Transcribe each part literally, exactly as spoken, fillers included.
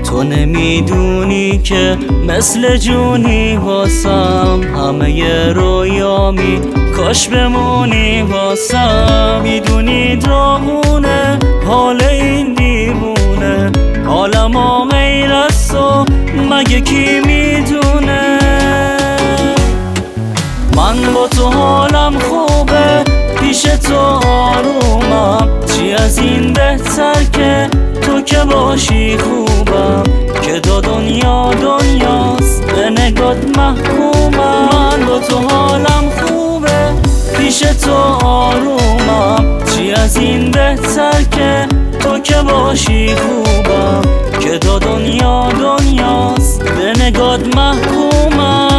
تو نمیدونی که مثل جونی واسم، همه رویامی کاش بمونی واسم. میدونی داغونه حال این دیوونه، حالمو غیر از تو مگه کی میدونه؟ من با تو حالم خوبه، پیش تو آرومم، چی از این بهتر که تو که باشی خوبم، که دو دنیا دنیاست به نگات محکومم. من با تو حالم خوبه، پیش تو آرومم، چی از این بهتر که تو که باشی خوبم، که دو دنیا دنیاست به نگات محکومم.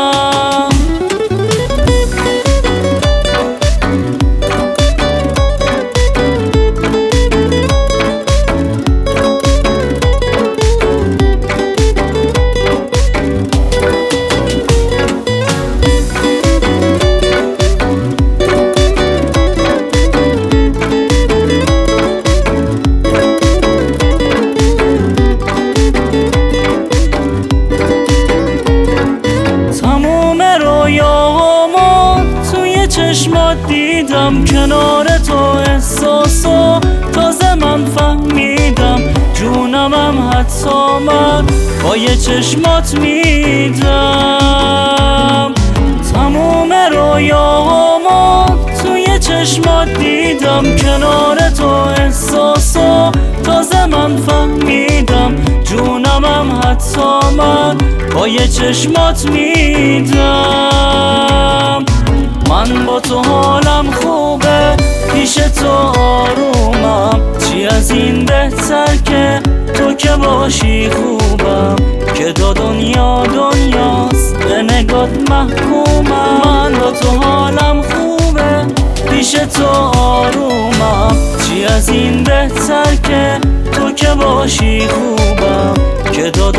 چشمات دیدم کنار تو، احساسو تازه من فهمیدم، جونمم حتی من با یه چشمات میدم. تموم رویامو توی چشمات دیدم کنار تو، احساسو تازه من فهمیدم، جونمم حتی من با یه چشمات میدم. من با تو حالم خوبه، پیش تو آرومم، چی از این بهتر که تو که باشی خوبم، که دو دنیا دنیاست به نگات محکومم. من با تو حالم خوبه، پیش تو آرومم، چی از این بهتر که تو که باشی خوبم، که دو